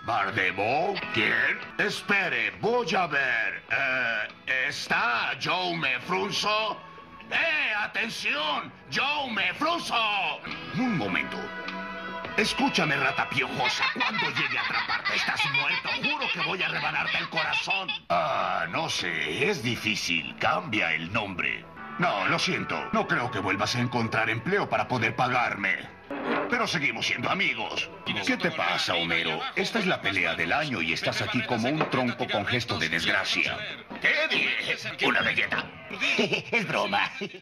¿Bardemo? ¿Quién? Espere, voy a ver. ¿Está Jaume Frunzo? ¡Atención! ¡Jaume Frunzo! Un momento. Escúchame, rata piojosa. Cuando llegue a atraparte, estás muerto. Juro que voy a rebanarte el corazón. No sé. Es difícil. Cambia el nombre. No, lo siento. No creo que vuelvas a encontrar empleo para poder pagarme. Pero seguimos siendo amigos. ¿Qué te pasa, Homero? Esta es la pelea del año y estás aquí como un tronco con gesto de desgracia. ¿Qué dije? Una galleta. Es broma.